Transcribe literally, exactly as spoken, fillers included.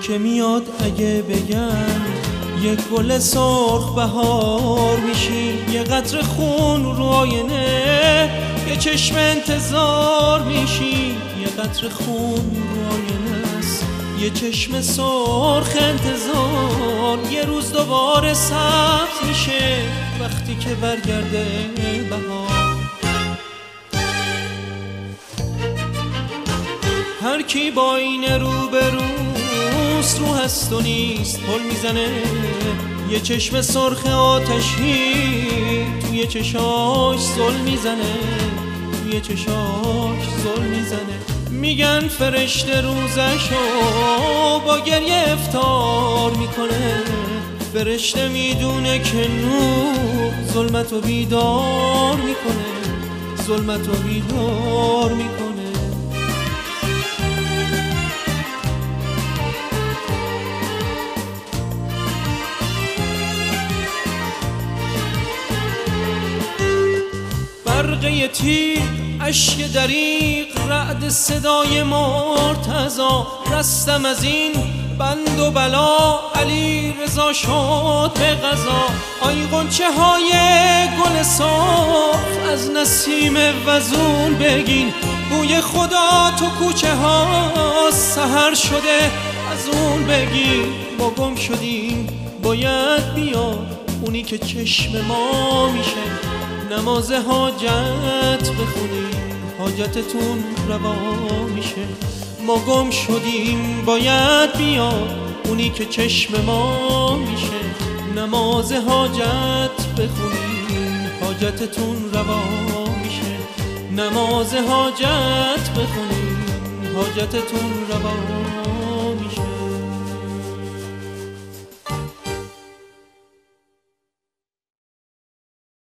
که میاد اگه بگم یک گل سرخ بهار میشی، یه قطره خون رو آینه یه چشم انتظار میشی، یه قطره خون رو آینه است یه چشم سرخ انتظار. یه روز دوباره سبز میشه وقتی که برگرده بهار. هر کی با این رو به روست رو هست و نیست پل میزنه، یه چشم سرخ آتشی توی چشاش زل میزنه، توی چشاش زل میزنه. میگن فرشته روزشو با گریه افطار میکنه، فرشته میدونه که نور ظلمتو بیدار میکنه، ظلمتو بیدار میکنه. برقه تیر اشک دریق رعد صدای مرتضا، رستم از این بند و بلا علی رضا شد به قضا. آی غنچه های گل سرخ از نسیم وزون بگین، بوی خدا تو کوچه ها سحر شده از اون بگین. ما گم شدیم باید بیاد اونی که چشم ما میشه، نماز حاجت بخونیم حاجتتون روا میشه. ما گم شدیم باید بیاد اونی که چشم ما میشه، نماز حاجت بخونیم حاجتتون روا میشه، نماز حاجت بخونیم حاجتتون روا